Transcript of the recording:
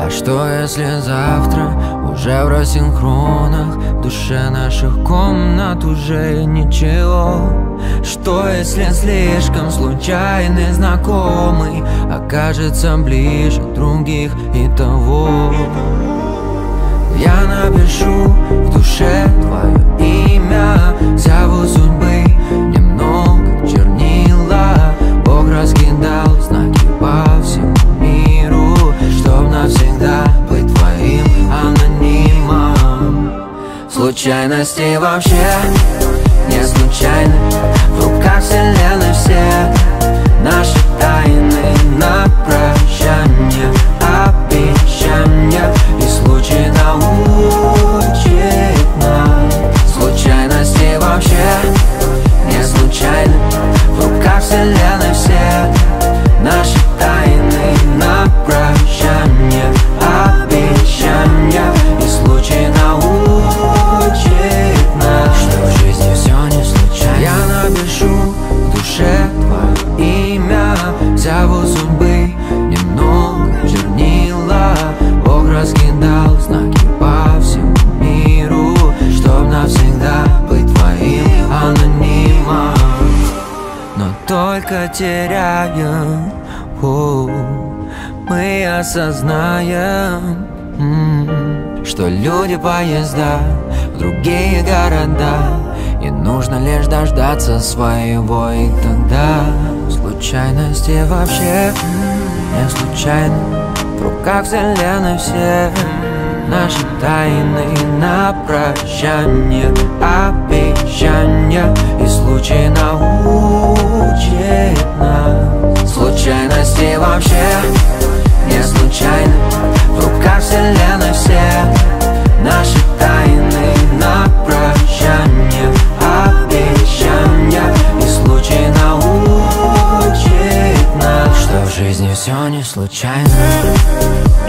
А что если завтра уже в рассинхронах, в душе наших комнат уже ничего? Что если слишком случайный знакомый окажется ближе других и того? Я напишу в душе твое имя, зову судьбы немного чернила. Бог раскидал знаки по всему миру, чтоб навсегда быть твоим анонимом. Случайности вообще не случайны, в руках вселенной все наши тайны на прощание, обещания, и случай научит нас. Случайности вообще не случайны, в руках вселенной все наши тайны на прощание, обещания, и случай научит нас, что в жизни все не случайно. Я напишу в душе твое имя, зову судьбы немного чернила. Бог раскидал знаки по всему миру, чтоб навсегда быть твоим анонимом. Но только теряем, мы осознаем, что люди поезда в другие города, и нужно лишь дождаться своего, и тогда случайности вообще не случайны, в руках вселенной все наши тайны на прощание, обещания, и случай научит нас. Случайности вообще не случайны, в руках вселенной все наши тайны на прощание, обещания, и случай научит нас, что в жизни все не случайно.